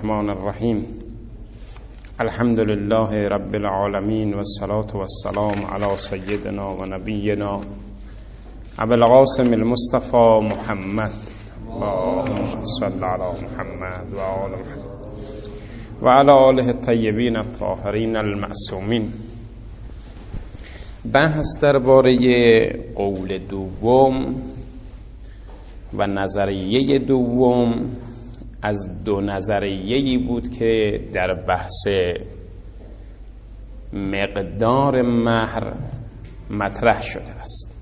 الرحمن الرحیم. الحمد لله رب العالمین والصلاة والسلام علی سیدنا و نبینا ابی القاسم المصطفى محمد اللهم صل علی محمد و آل محمد و علی آله الطیبین الطاهرین المعصومین. بحث درباره قول دوم و نظریه دوم از دو نظریه‌ای بود که در بحث مقدار مهر مطرح شده است.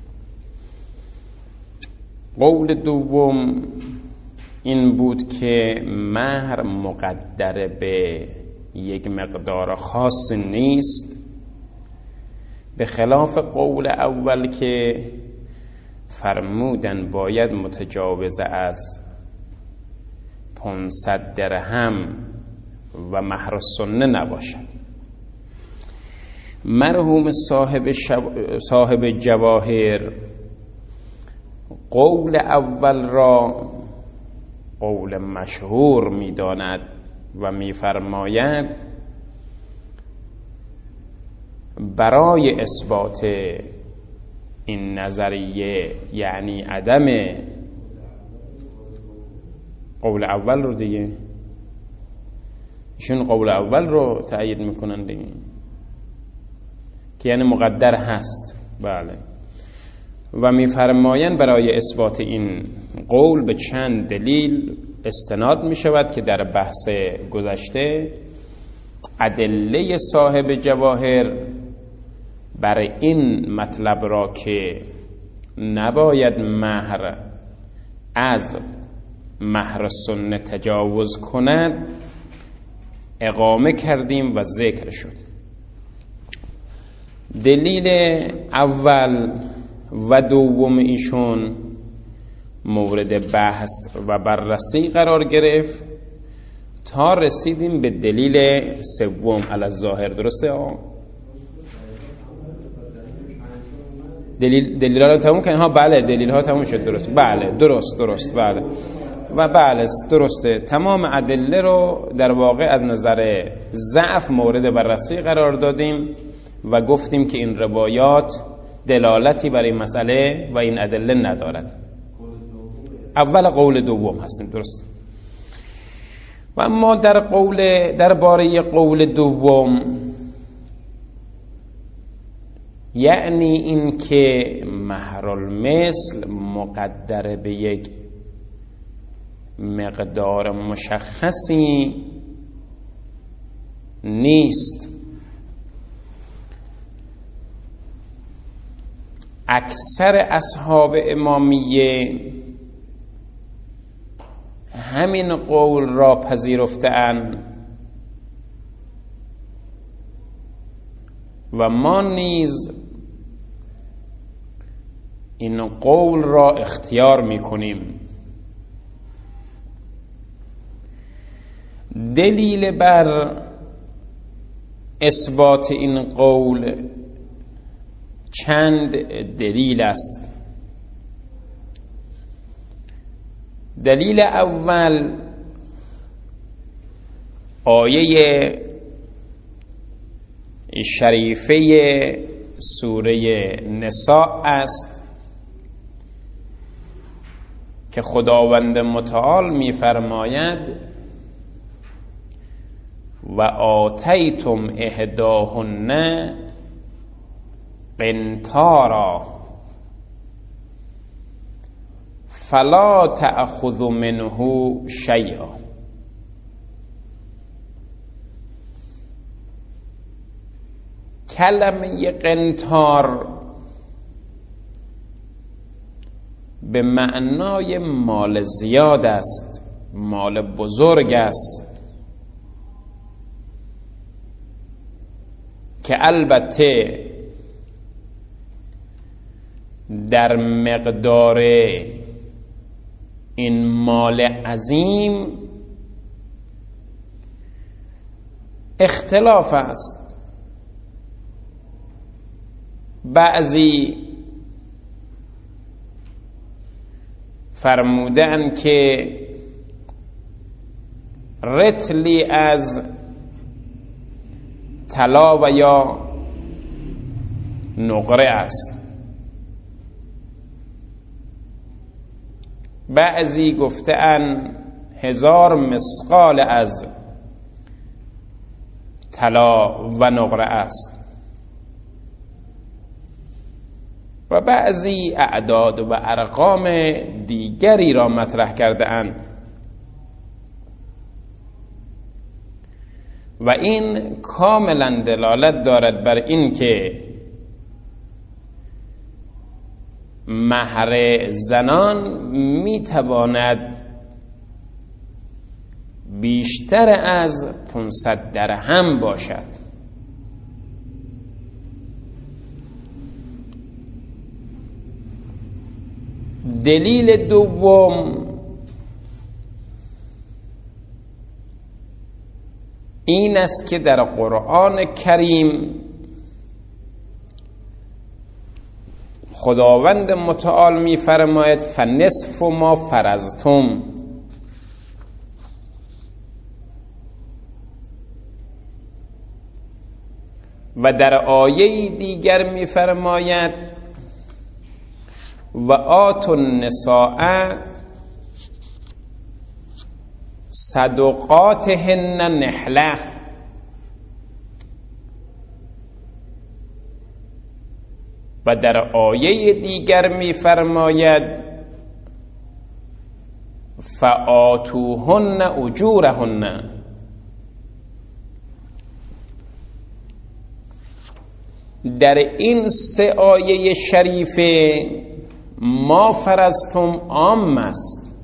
قول دوم این بود که مهر مقدر به یک مقدار خاص نیست، به خلاف قول اول که فرمودن باید متجاوز از 500 درهم و مهر السنه نباشد. مرحوم صاحب جواهر قول اول را قول مشهور می‌داند و می‌فرماید برای اثبات این نظریه، یعنی عدم قول اول رو دیگه، ایشون قول اول رو تأیید میکنن دیگه که یعنی مقدر هست. بله. و میفرمایند برای اثبات این قول به چند دلیل استناد میشود که در بحث گذشته ادله صاحب جواهر برای این مطلب را که نباید مهر از مهر سنه تجاوز کند اقامه کردیم و ذکر شد. دلیل اول و دوم ایشون مورد بحث و بررسی قرار گرفت تا رسیدیم به دلیل سوم علی الظاهر. درسته دلیل ها رو تموم کنیم. ها بله، دلیل ها تموم شد. درست. بله درست. بله و بله درسته. تمام ادله رو در واقع از نظر ضعف مورد بررسی قرار دادیم و گفتیم که این روایات دلالتی برای مسئله و این ادله ندارد. اول قول دوم هستیم. درست. و اما درباره قول دوم، یعنی این که مهر المثل مقدر به یک مقدار مشخصی نیست. اکثر اصحاب امامیه همین قول را پذیرفتند و ما نیز این قول را اختیار می‌کنیم. دلیل بر اثبات این قول چند دلیل است. دلیل اول آیه شریفه سوره نساء است که خداوند متعال می‌فرماید و آتیتم احداهن قنطارا فلا تأخذوا منه شیئا. کلمه قنطار به معنای مال زیاد است، مال بزرگ است، که البته در مقدار این مال عظیم اختلاف است. بعضی فرمودن که رتلی از طلا و یا نقره است. بعضی گفته‌اند 1000 مثقال از طلا و نقره است و بعضی اعداد و ارقام دیگری را مطرح کرده اند و این کاملا دلالت دارد بر این که مهر زنان میتواند بیشتر از 500 درهم باشد. دلیل دوم این است که در قرآن کریم خداوند متعال می فرماید فنصف ما فرضتم، و در آیه دیگر می فرماید و آتوا النساء صدقاتهن نحله، و در آیه دیگر می فرماید فآتوهن اجورهن. در این 3 آیه شریفه ما فرضتم عام است.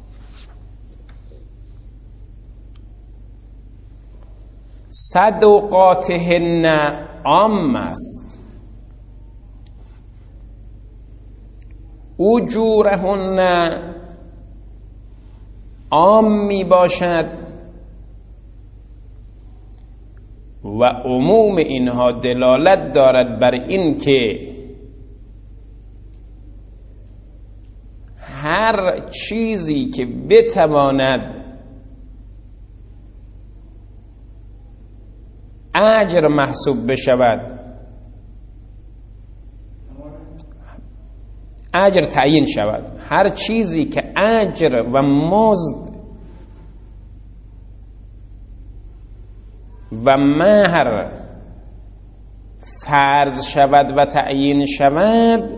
صدقاتهن عام است. اجورهن عام می باشد و عموم اینها دلالت دارد بر این که هر چیزی که بتواند اجر محسوب بشود، اجر تعیین شود، هر چیزی که اجر و مزد و مهر فرض شود و تعیین شود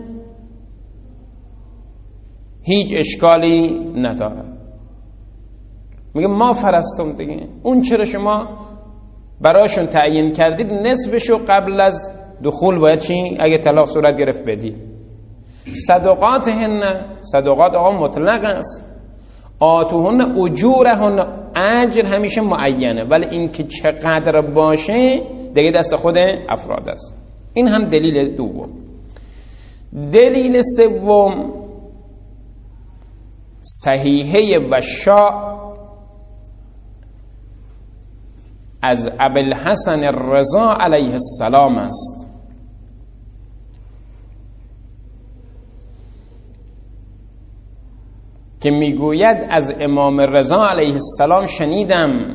هیچ اشکالی ندارد. میگه ما فرستم دیگه، اون چرا شما براشون تعیین کردید نصفشو قبل از دخول باید چی؟ اگه طلاق صورت گرفت بدید. صدقاتهن، صدقات آقا مطلق است. آتوهن اجورهن، اجر همیشه معینه، ولی این که چقدر باشه دیگه دست خود افراد است. این هم دلیل دوم. دلیل سوم صحیحه وشاء از ابوالحسن الرضا علیه السلام است که میگوید از امام رضا علیه السلام شنیدم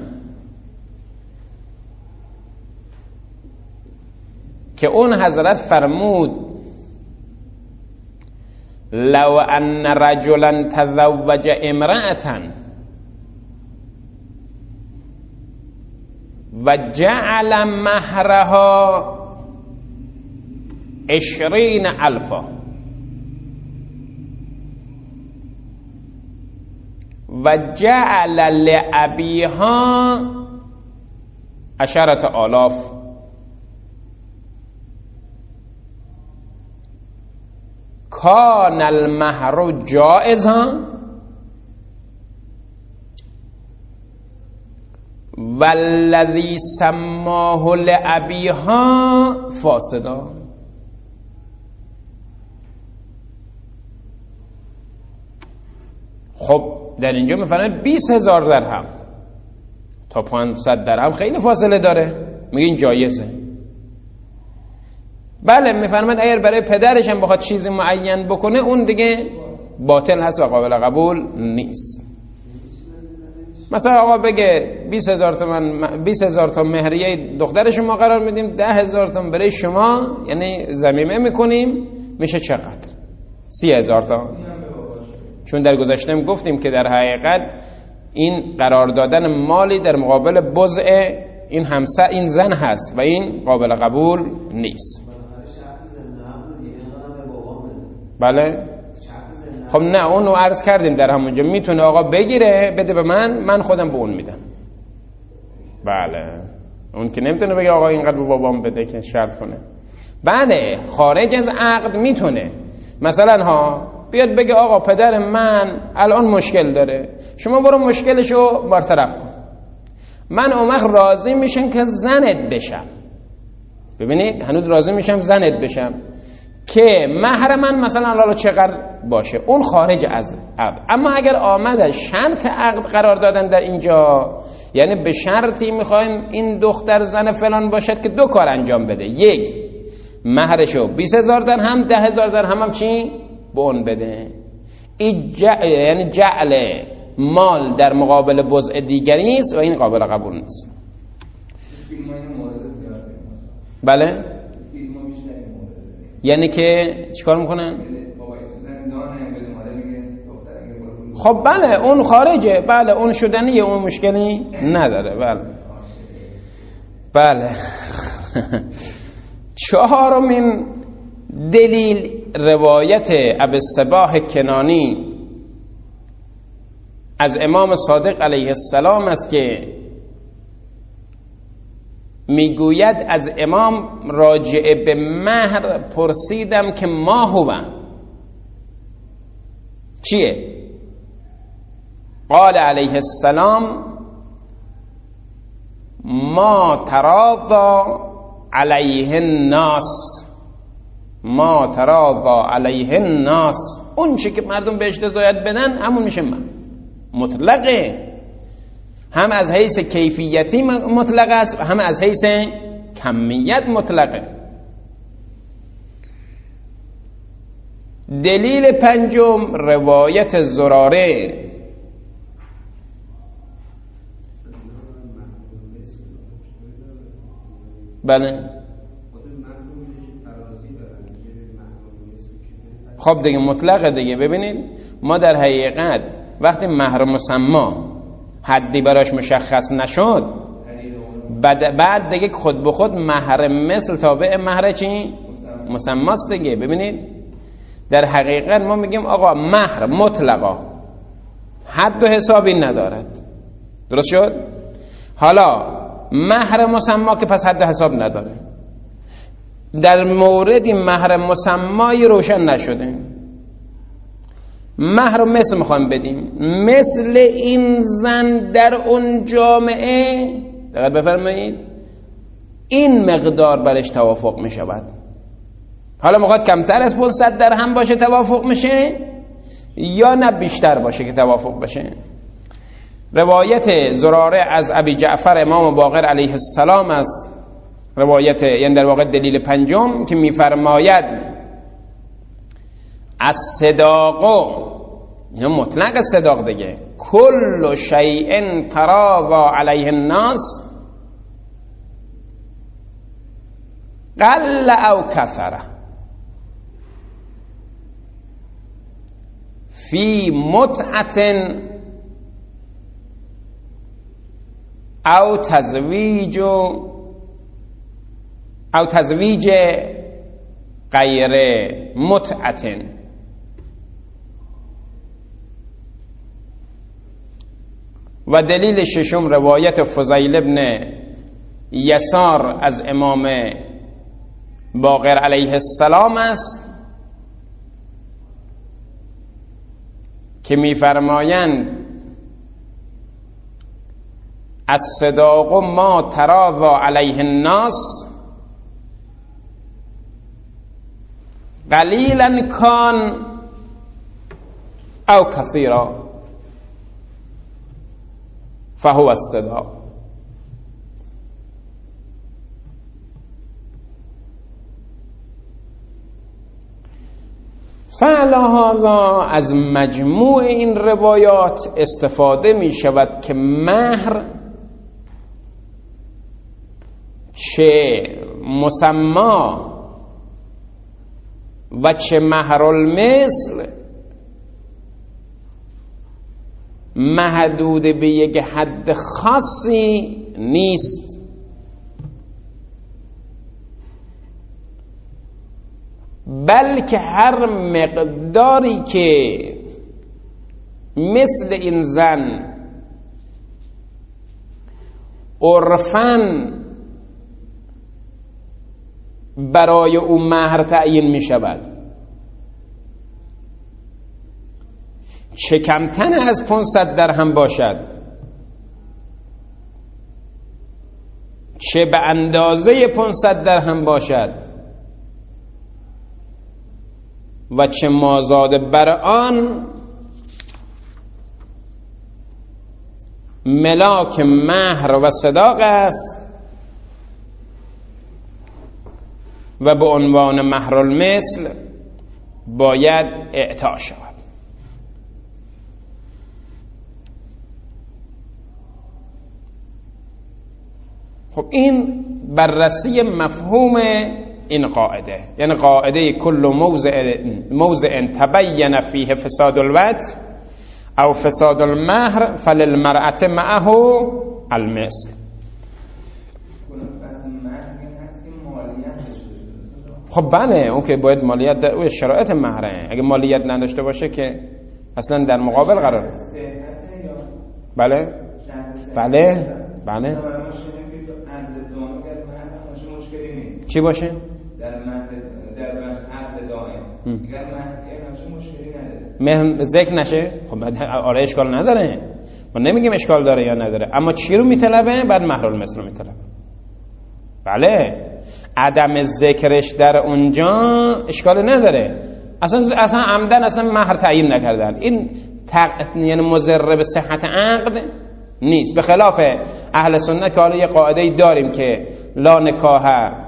که اون حضرت فرمود لو ان رجلا تزوج امرأة و جعل مهرها 20,000 و جعل لأبيها 10,000 کان المهر جائزا والذی سماه لأبيها فاسدا. خب در اینجا میفرماید 20,000 درهم تا 500 درهم خیلی فاصله داره، میگه این جایزه. بله میفرماید اگر برای پدرش هم بخواد چیزی معین بکنه اون دیگه باطل هست و قابل قبول نیست. مثلا آقا بگه 20,000 تومان 20,000 تا مهریه دختر شما قرار میدیم، 10,000 تا برای شما، یعنی ضمیمه میکنیم، میشه چقدر؟ 30,000 تا. چون در گذشته گفتیم که در حقیقت این قرار دادن مالی در مقابل بضع این همسر این زن هست و این قابل قبول نیست. بله خب نه، اونو عرض کردیم در همونجا، میتونه آقا بگیره بده به من خودم به اون میدم. بله اون که نمیتونه بگه آقا اینقدر به بابام بده که شرط کنه. بله خارج از عقد میتونه، مثلا بیاد بگه آقا پدر من الان مشکل داره، شما برو مشکلشو برطرف کن، من اون وقت راضی میشم که زنت بشم. ببینید هنوز راضی میشم زنت بشم که مهر من مثلا حالا چقدر باشه، اون خارج از عقد. اما اگر آمده شرط عقد قرار دادن در اینجا، یعنی به شرطی میخوایم این دختر زن فلان باشد که دو کار انجام بده، یک مهرشو 20,000 درهم 10,000 درهم هم چی به اون بده، یعنی جعل مال در مقابل بضع دیگری است و این قابل قبول نیست. بله یعنی که چیکار میکنن؟ خب بله اون خارجه، بله اون شدنیه، اون مشکلی نداره. بله بله چهارمین دلیل روایت ابی الصباح کنانی از امام صادق علیه السلام است که میگوید از امام راجع به مهر پرسیدم که ما هو چیه؟ قال علیه السلام ما تراضا علیه الناس، ما تراضا علیه الناس، اون چی که مردم بهش رضایت بدن همون میشه من. مطلقه، هم از حیث کیفیتی مطلق است، هم از حیث کمیت مطلقه. دلیل پنجم روایت زراره. بله خب دیگه مطلقه دیگه. ببینید ما در حقیقت وقتی مهر مسما حدی براش مشخص نشد، بعد دیگه خود به خود مهر مثل تابع مهر چی؟ مسماست دیگه. ببینید در حقیقت ما میگیم آقا مهر مطلقا حد و حسابی ندارد، درست شد؟ حالا مهر مسما که پس حد و حساب نداره، در موردی مهر مسمایی روشن نشده، مهر مثل میخوایم بدیم، مثل این زن در اون جامعه، دقت بفرمایید، این مقدار برش توافق میشود. حالا میخواد کمتر از 500 درهم باشه توافق میشه یا نه بیشتر باشه که توافق بشه. روایت زراره از ابی جعفر امام باقر علیه السلام است، روایت یعنی در واقع دلیل پنجم که میفرماید از صداقو، اینه مطلق صداق دیگه، کل شیء تراضا علیه الناس قل او کثر فی متعت او تزویج غیر متعت. و دلیل ششم روایت فضیل ابن یسار از امام باقر علیه السلام است که می‌فرمایند الصداق ما تراضا علیه الناس قلیلا کان او کثیرا فهو الصداق. فلهذا از مجموع این روایات استفاده می شود که مهر چه مسما و چه مهرالمثل محدود به یک حد خاصی نیست، بلکه هر مقداری که مثل این زن عرفاً برای او مهر تعیین می شود، چه کمتر از 500 درهم باشد چه به اندازه 500 درهم باشد و چه مازاد بر آن، ملاک مهر و صداق است و به عنوان مهرالمثل باید اعطا شود. خب این بررسی مفهوم این قاعده، یعنی قاعده کل موضع تبین فیه فساد الوجه او فساد المهر فللمرأة معه المثل. خب بله، اون که باید مالیت در او شرایط مهره، اگه مالیت نداشته باشه که اصلا در مقابل قرار. بله بله بله. چی باشه؟ در عقد دائم اگر مشکلی نداره، ذکر نشه، خب آره اشکال نداره، ما نمیگیم اشکال داره یا نداره، اما چی رو میطلبه؟ بعد مهرالمثل رو میطلبه. بله، عدم ذکرش در اونجا اشکال نداره، اصلا عمدن اصلا مهر تعیین نکردن، این یعنی مضر به صحت عقد نیست. به خلاف اهل سنت که حالا یه قاعده داریم که لا نکاح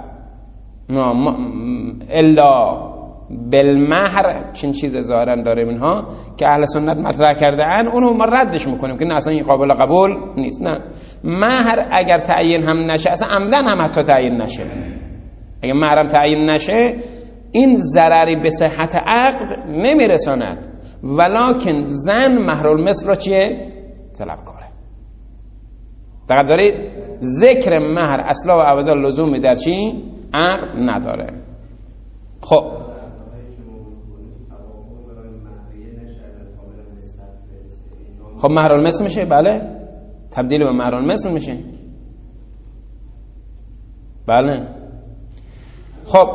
الا بالمهر، چین چیز ظاهرا داریم اینها که اهل سنت مطرح کرده ان، اونو ما ردش میکنیم که نه اصلا این قابل قبول نیست. نه، مهر اگر تعیین هم نشه، اصلا عمدن هم حتی تعیین نشه، اگر مهرم تعیین نشه این ضرری به صحت عقد نمیرساند، ولکن زن مهرالمثل را چیه؟ طلب کاره. دقیق دارید؟ ذکر مهر اصلا و ابدا لزومی در چی؟ عقد نداره. خب خب مهرالمثل میشه، بله، تبدیل به مهرالمثل میشه، بله. خب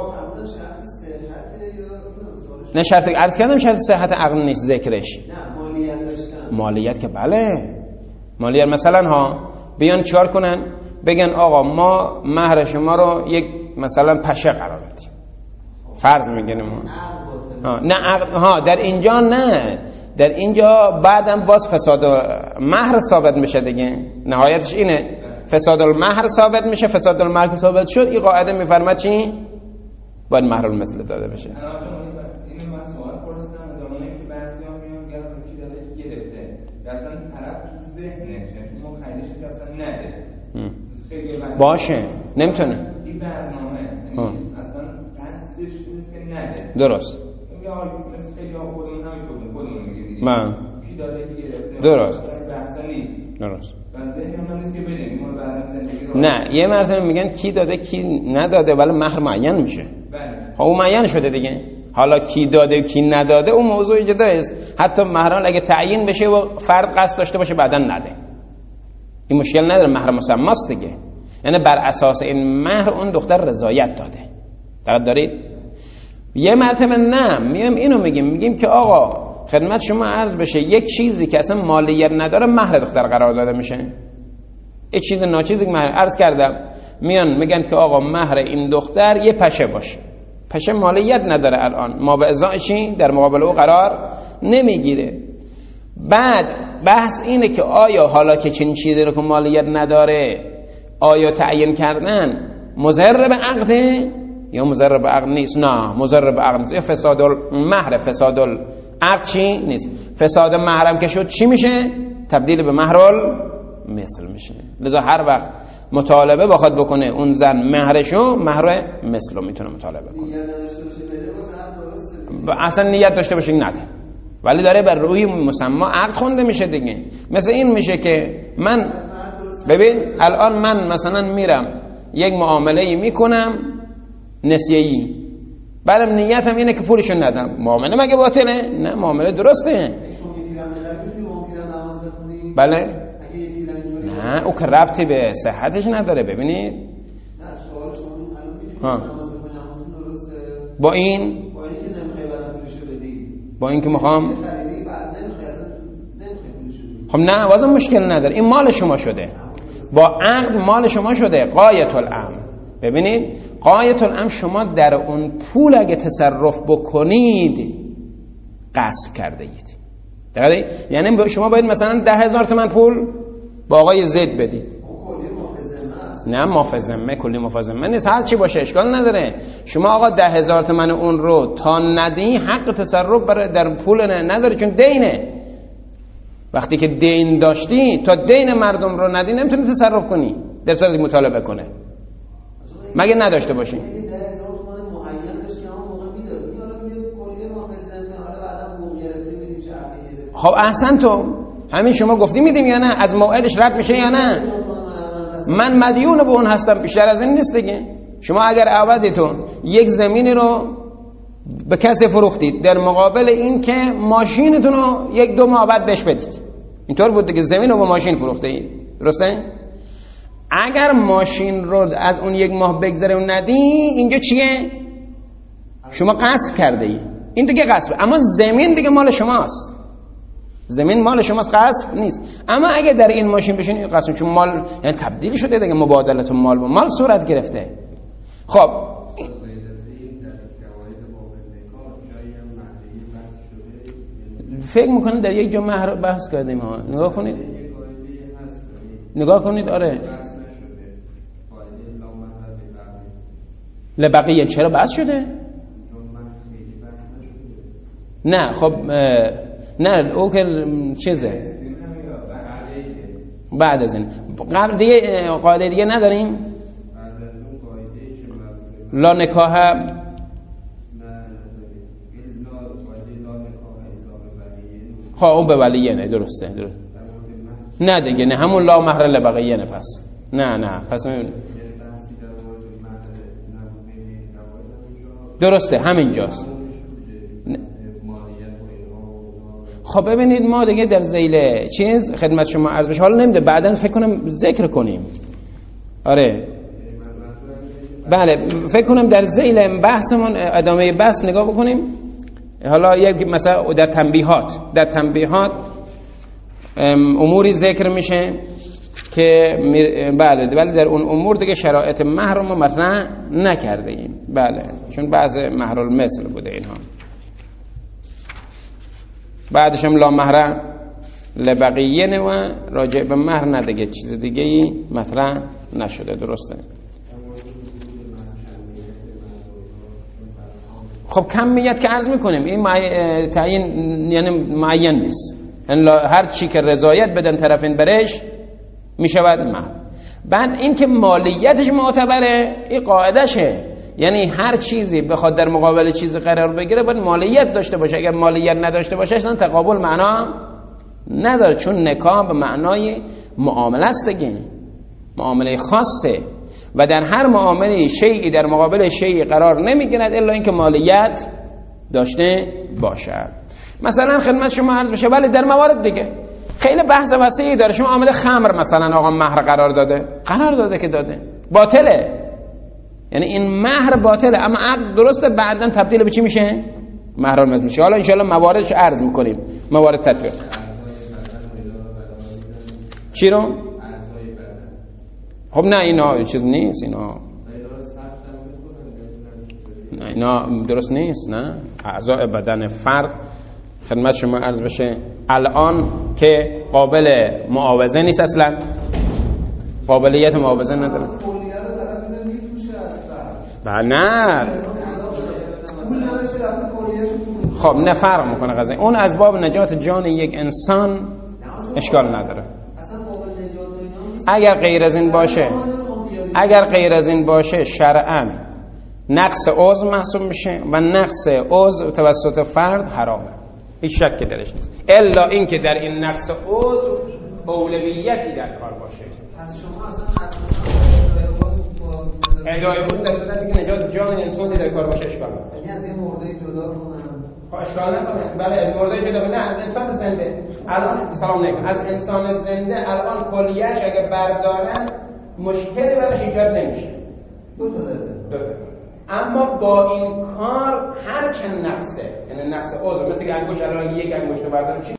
نه شرط عرض کردم شرط صحت عقل نیست ذکرش، مالیت که بله، مالیت مثلا ها بیان چیکار کنن؟ بگن آقا ما مهر شما رو یک مثلا پشه قرار بدیم، فرض میگنیم نه ها در اینجا نه، در اینجا بعدم باز فساد مهر ثابت میشه دیگه، نهایتش اینه، فساد المهر ثابت میشه، فساد المهر ثابت شد، این قاعده میفرماد چی؟ باید مهرالمثل داده بشه. باشه نمیتونه این برنامه اصلا قصدش نیست که نده، درست میگه مثل خیلی ها خودمون میگه من کی داده کی گرفته، درست بحث نیست، درست ذهن هم نیست که بدیم ما برنامه زندگی رو نه، یه مرتبه میگن کی داده کی نداده ولی مهر معین میشه. بله اون معین شده دیگه، حالا کی داده کی نداده اون موضوع جدا است. حتی مهران اگه تعیین بشه و فرد قصد داشته باشه بعداً نده، این مشکل نداره، مهر مسماست دیگه، یعنی بر اساس این مهر اون دختر رضایت داده. دقت دارید؟ یه مرتبه نه میام اینو میگیم که آقا خدمت شما عرض بشه یک چیزی که اصلا مالیت نداره مهر دختر قرار داده میشه، یک چیز ناچیزی که من عرض کردم میان میگن که آقا مهر این دختر یه پشه باشه، پشه مالیت نداره الان، ما به ازایشی در مقابل او قرار نمیگیره. بعد بحث اینه که آیا حالا که چنین چیزی رو که مالیت نداره آیا تعیین کردن مضر به عقده یا مضر به عقد نیست؟ نه مضر به عقد نیست. فساد المهر، فساد العقد چی نیست. فساد مهرم که شد چی میشه؟ تبدیل به مهر مثل میشه. لذا هر وقت مطالبه بخواد بکنه اون زن مهرشو، مهر مثل رو میتونه مطالبه کنه. اصلا نیت داشته باشه نده، ولی داره بر روی مسما عقد خونده میشه دیگه. مثل این میشه که من ببین الان من مثلا میرم یک معامله میکنم نسیه‌ای، بعدم نیتم اینه که پولشو ندم، معامله مگه باطله؟ نه معامله درسته. بله نه او که ربطی به صحتش نداره. ببینید با این که میخوام خب نه واسه مشکل نداره، این مال شما شده، با عقد مال شما شده. غایت الامر، ببینید غایت الامر شما در اون پول اگه تصرف بکنید غصب کرده اید. یعنی شما باید مثلا 10,000 تومان پول با آقای زید بدید. نه مافزمه، کلی مافزمه نیست، هر چی باشه اشکال نداره. شما آقا 10,000 تومان اون رو تا ندی حق تصرف برای در پول نداری، چون دینه. وقتی که دین داشتی تا دین مردم رو ندی نمیتونی تصرف کنی در صورتی مطالبه کنه مگه نداشته باشی. خب احسن تو همین شما گفتی میدیم یا نه؟ از موعدش رد میشه یا نه؟ من مدیون به اون هستم، بیشتر از این نیست دیگه. شما اگر عوضتون یک زمینی رو به کسی فروختید در مقابل این که ماشینتون رو 1-2 ماه بعد بهش بدید، اینطور بود دیگه، زمین رو با ماشین فروخته اید، درسته؟ اگر ماشین رو از اون 1 ماه بگذره و ندی، اینجا چیه؟ شما غصب کرده ای، این دیگه غصبه. اما زمین دیگه مال شماست، زمین مال شماست، غصب نیست. اما اگه در این ماشین بشین غصب، چون مال یعنی تبدیل شده دیگه، مبادله مال با مال صورت گرفته. خب فکر میکنید در یک جا مهر بحث کردیم ها، نگاه کنید آره لبقیه چرا بحث شده؟ نه خب نه او که چیزه بعد از این قبل دیگه قاعده دیگه نداریم. لا نکاح خب اون به ولیه نه، درسته نه دیگه، نه همون لا مهر لبقیه نه. پس نه پس درسته همینجاست. خب ببینید ما دیگه در ذیل چیز خدمت شما عرض بشه، حالا نمیده بعداً فکر کنم ذکر کنیم. آره بله فکر کنم در ذیل بحثمون ادامه بحث نگاه بکنیم. حالا یک مثلا در تنبیهات اموری ذکر میشه که بله ولی در اون امور دیگه شرایط مهر رو مطرح نکرده ایم. بله چون بعض مهر المثل بوده اینها. بعدش هم لا مهر لبقیه و راجع به مهر نه دیگه چیز دیگه ای مطرح نشده، درسته. خب کمیت که عرض میکنیم این تعیین یعنی معین نیست، یعنی هر چی که رضایت بدن طرفین برش میشود مهر. بعد این که مالیتش معتبره این قاعدشه، یعنی هر چیزی بخواد در مقابل چیزی قرار بگیره باید مالیت داشته باشه. اگر مالیت نداشته باشه اصلا تقابل معنا نداره، چون نکاح به معنای معامله است دیگه، معامله خاصه و در هر معامله شیئی در مقابل شیئی قرار نمیگیرد الا اینکه مالیت داشته باشه. مثلا خدمت شما عرض بشه ولی در موارد دیگه خیلی بحث وسیعی داره. شما آمده خمر مثلا آقا مهر قرار داده که داده باطله، یعنی این مهر باطله اما عقد درسته، بعداً تبدیل به چی میشه؟ مهر مثل میشه. حالا انشاءالله مواردش عرض میکنیم، موارد تطبیق. چی رو؟ خب نه اینا چیز نیست، اینا درست نیست. نه اعضاء بدن فرد خدمت شما عرض بشه الان که قابل معاوضه نیست، اصلا قابلیت معاوضه نداره. نه خب نه فرق میکنه قضیه. اون از باب نجات جان یک انسان اشکال نداره. اگر غیر از این باشه شرعاً نقص عضو محسوب میشه و نقص عضو توسط فرد حرامه، هیچ شکی درش نیست، الا اینکه در این نقص عضو اولویتی در کار باشه. پس شما اصلا ادعای عضو در صورتی که نجات جان انسانی در کار باشه اشکال نداره. یعنی از این مرده جدا کنم اشکال نداره. بله مرده جدا نه از انسان زنده. الان سلام علیکم، از انسان زنده الان کلیه‌اش اگه بردارن مشکلی براش ایجاد نمیشه. دو تا اما با این کار هر چند نقصه، یعنی نقص عضو، مثل که انگشت الان یک انگشت برداریم